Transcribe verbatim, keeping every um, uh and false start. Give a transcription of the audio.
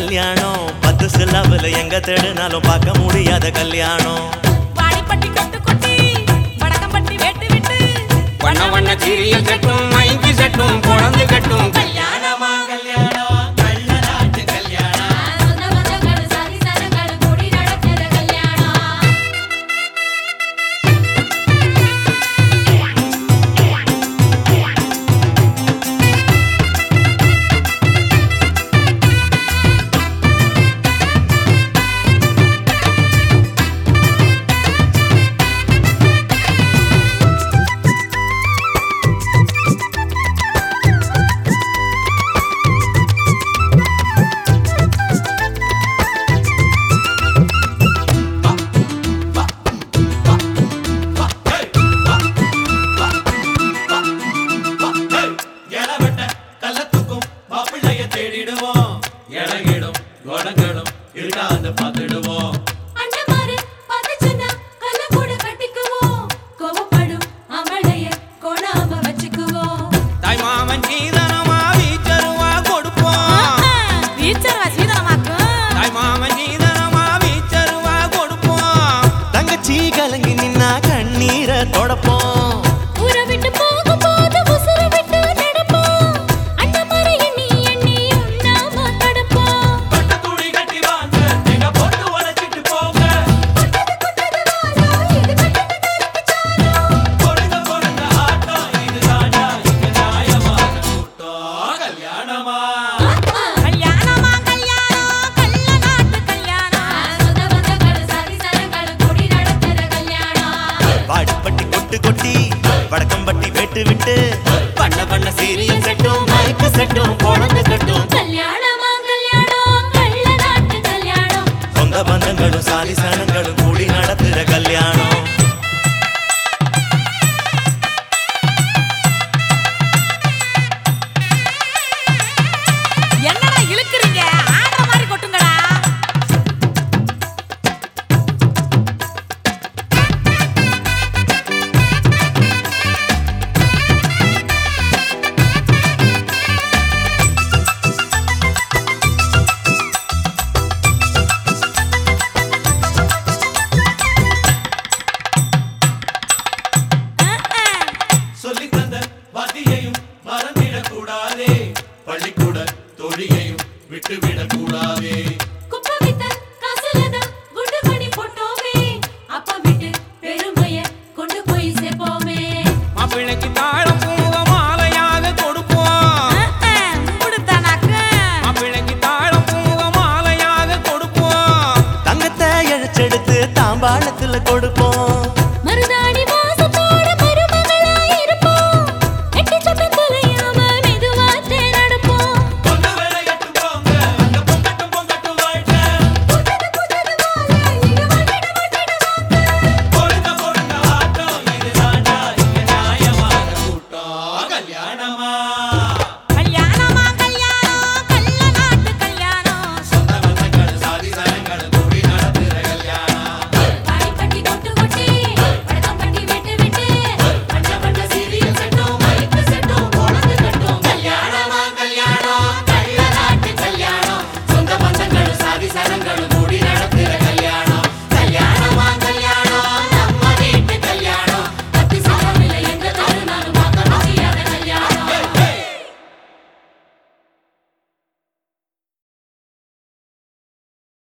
கல்யாணம் பத்து சில்லாவில் எங்க தேடுனாலும் பார்க்க முடியாத கல்யாணம். வாடிப்பட்டி கட்டு கொட்டி வடக்கம்பட்டி வேட்டு விட்டு வண்ண வண்ண சீரியல் செட்டும் மைக்கு செட்டும் குழந்தை கட்டும் கல்யாணமா கல்யாணம் கள்ள நாட்டு கல்யாணம் சொந்த பந்தங்கள் சாதி சனங்கள் கூடி நடக்கிற கல்யாணம். தேடிடுவோம் இளகிடும் கோடங்களும் இருக்காத பார்த்துடுவோம். அண்ணமாரு பதச்சனா கல்ல கூட கட்டிக்குவோம். கோவப்படும் அமளைய கோணாம வச்சுக்குவோம். தாய் மாமன் சீதனமா வீச்சருவா கொடுப்போம். வீச்சரவா சீதனமாக்கு தாய் மாமன் சீதனமா வீச்சருவா கொடுப்போம். தங்கச்சி கலங்கி நின்னா கண்ணீரை தொடப்போம். ஊரை விட்டு போகும்போது உசுரை விட்டு நடப்போம். அண்ணமாரு எண்ணி எண்ணி உண்ணாம தடுப்போம். பட்ட துணி கட்டி வாங்க நீங்க பொண்ணு உடைச்சிட்டு போங்க. இது கட்டணம் கொடுங்க கொடுங்க ஆட்டம் இது தாண்டா இங்க நியாயமான கூட்டம். கல்யாணமா கல்யாணமா கல்யாணம் கள்ள நாட்டு கல்யாணம் சொந்த பந்தங்கள் சாதி சனங்கள் கூடி நடக்கிற கல்யாணம். வாடிப்பட்டி கொட்டு கொட்டி வடக்கம்பட்டி வேட்டு விட்டு பண்ண பண்ண சீரியல் செட்டும் மைக்கு செட்டும் குழந்தை கட்டும். கல்யாணமா கல்யாணம் கள்ள நாட்டு கல்யாணம். சொந்த பந்தங்களும் சாதி சனங்களும் கூடி நடத்துற கல்யாணம். என்னடா இழுக்குறீங்க ஆடுற மாதிரி கொட்டுங்கடா. சொல்லி தந்த வாத்தியையும் மறந்திடக் கூடாதே, பள்ளிக்கூட தொழியையும் விட்டுவிடக்